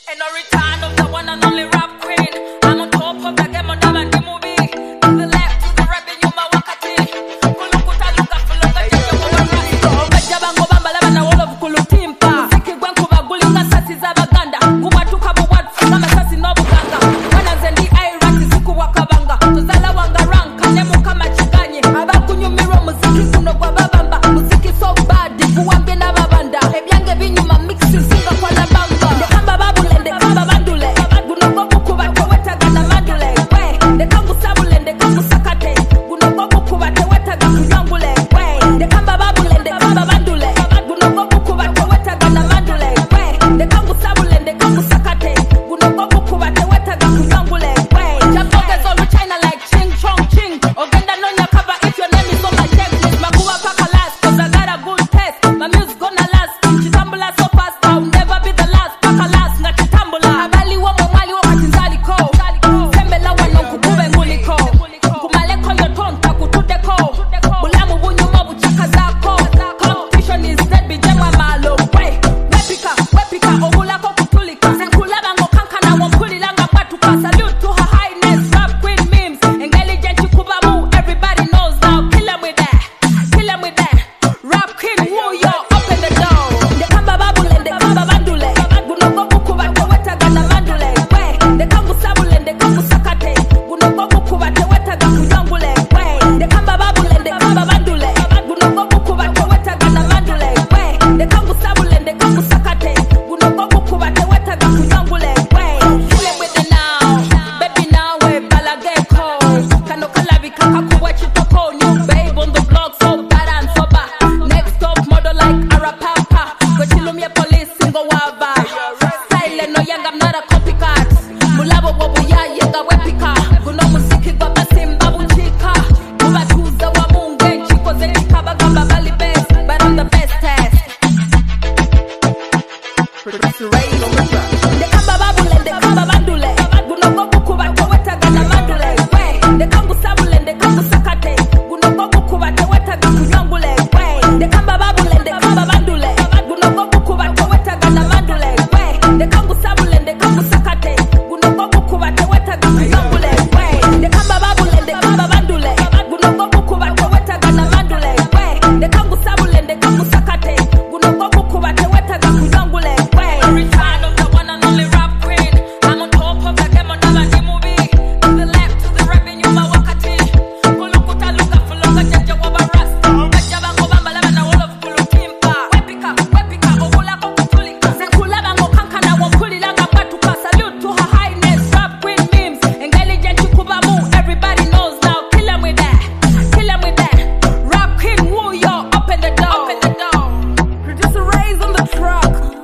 And no return of the one and only rap queen. I'm on top of the game on the movie. To the left, to the right, and you my wakati. Kulukuta luka fuluka jaya wabarasta. Kajabango bamba laba na wall of kulutimpa. Muziki gwanku baguli nga sasi za baganda. Kubatuka buwadu kama sasi no buganga. Wana zendi airati siku wakabanga. Tuzala wanga rank, kanemu kama chiganye. Abakunyumiro muziki kuno kwa babamba. Muziki so bad, buwambie na babanda. Ebyange binyuma mixing singa kwa la bamba. Ndekamba babule, ndekamba bandule. Gunogo bukuba teweta gana mandule. Ndekambu sabule, ndekambu sakate. Gunogo bukuba teweta gana kunyangule. Ndekamba babule, ndekamba bandule. Gunogo bukuba teweta gana mandule. Ndekambu sabule, ndekambu sakate. Gunogo bukuba teweta gana kunyangule. Jamboge zolu China like ching chong ching. Ogenda nonya cover if your name is on my checklist. Makuwa paka last, cause I got a good test. My music gonna last. Chitambula so fast, I'll never be the last. Paka last, nga chitambula. Abali wa mwali wa katinzali ko. Sembela wano kukube nguliko. Kumaleko yotonta kutudeko. Bulamu bunyuma buchaka zako. Competition is dead, bijengwa malo. Wepika, ogulako kutulika. Senkulaba ngokankana wamkulilanga batuka. Salute to her highness, rap queen memes. Intelligent chikubamu, everybody knows now. Kill 'em with that. Rap queen, woo yo, open the door. Ndekamba babule, ndekamba bandule. Gunogo bukuba teweta gana mandule. Ndekambu sabule, ndekambu sakate. Gunogo bukuba teweta gana kunyangule. Ndekamba babule, ndekamba bandule. Gunogo bukuba teweta gana mandule. Ndekambu sabule, ndekambu sakate. Gunogo bukuba teweta gana kunyangule. Kill 'em with it now. Baby now we balageko. Kano kalabi kakakuwa chitoko. New babe on the block, so bad and sober. Next top model like Arapapa. Gochilumye police singo wava. Silent no young, I'm not a copycat. Mulabo bobo ya yenga wepika. Guno muziki gwa basimba buchika. Mubatuza wa munge chiko zenika bagamba bali best. But I'm the best test. Ndekamba babule, ndekamba bandule. Gunogo bukuba teweta gana mandule. Ndekambu sabule, ndekambu sakate. Gunogo bukuba teweta gana kunyangule. Ndekamba babule, ndekamba bandule. Gunogo bukuba teweta gana mandule. Ndekambu sabule, ndekambu sakate. Gunogo bukuba teweta gana kunyangule. Ndekamba babule, ndekamba bandule. Gunogo bukuba teweta gana mandule. Ndekambu sabule, ndekambu sakate. Gunogo bukuba teweta gana kunyangule. Return of the one and only rap queen. I'm on top of the game on the movie. To the left, to the right, and you my wakati. Kulukuta luka fuluka jaya wabarasta. Kajabango bamba laba na wall of kulutimpa. Wepika, ogulako kutulika. Senkulaba ngokankana wamkulilanga batuka. Salute to her highness, rap queen memes. Intelligent chikubamu, everybody knows now. Kill 'em with that. Rap queen, woo yo, open the door. Producer Ray's on the truck.